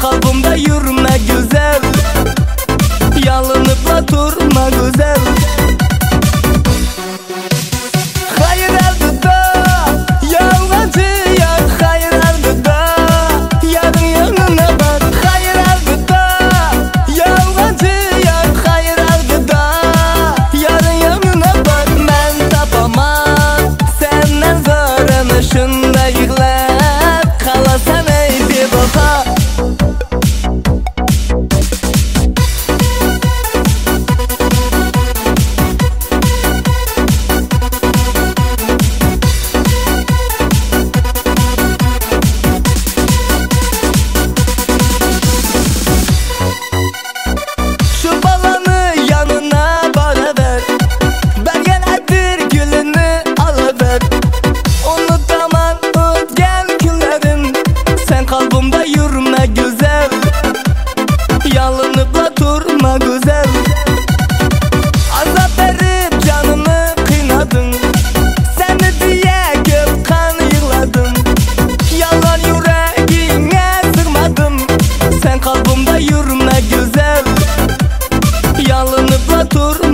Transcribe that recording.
kalbimde yürüme güzel, yalanıp durma güzel. Hayır aldıda yalancı yar, hayır aldıda yarın yanına bak. Hayır aldıda yalancı yar, hayır aldıda yarın yanına bak. Ben tapamam senden zarını, şunda yıklar kalasan ey bir baba. Şu balanı yanına bana ver, bergen edir gülünü alıver. Unutamam ötken günlerin, sen kalbimde yürüme güzel, yalanıp durma güzel. Azap verip canımı kıynadın, seni diye göp kan yığladım. Yalan yüreğine sığmadım, sen kalbimde yürüme güzel, yalanıp dur.